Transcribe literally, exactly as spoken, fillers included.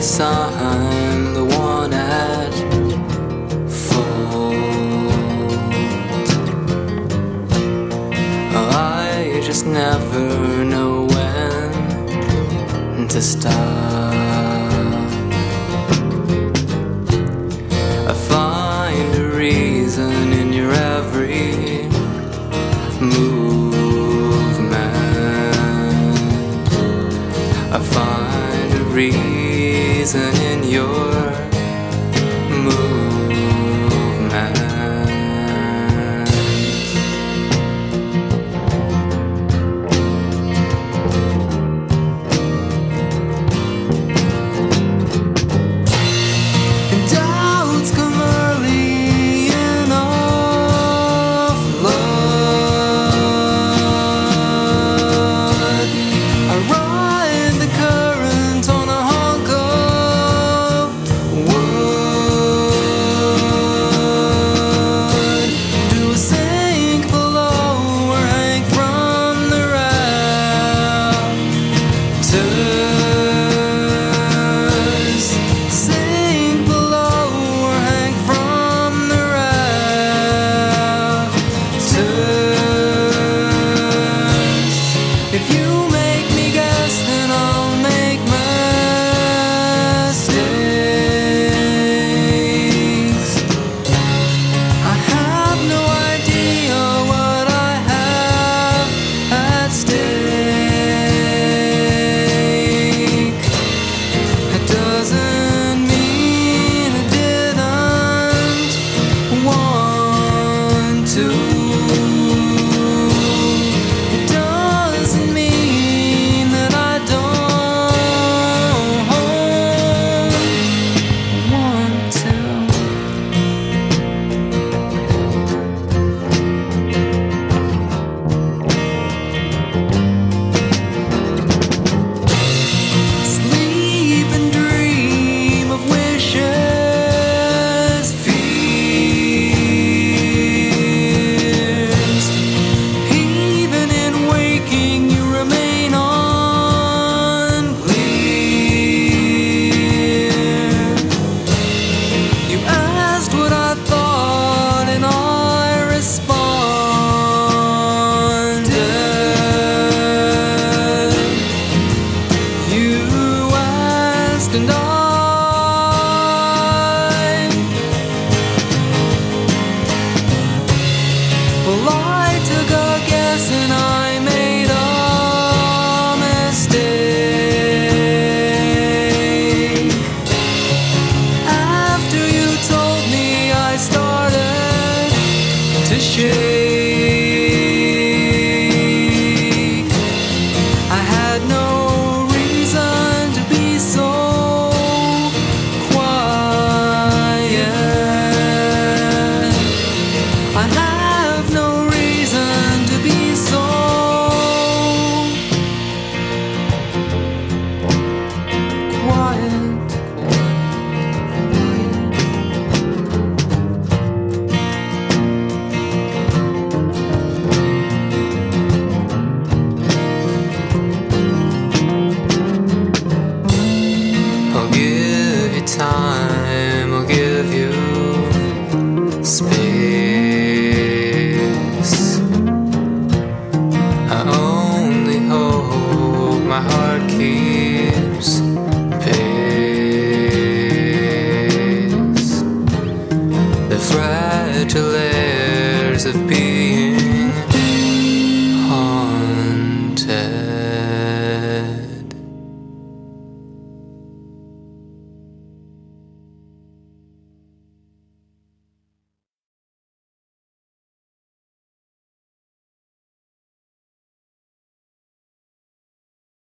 guess I'm the one at fault. I just never know when to stop. I find a reason in your every movement. I find a reason in your movement. Doubts come early enough, Lord. I ride the current on a hunk of wood. Do I sink below or hang from the rafters? Sink below or hang from the rafters. If you make me guess, then I'll make mistakes. I have no idea what I have at stake. It doesn't mean I didn't want to. It doesn't mean that I don't want to. Sleep and dream of wishes, fears. Even in waking, you remain unclear. You asked what I thought, and I responded. You asked, and I. Well, I took a guess and I made a mistake. After you told me, I started to shake. I had no reason to be so quiet. I have no reason to be so quiet. I'll give you time, I'll give you space. I only hope my heart keeps pace. The fragile airs of peace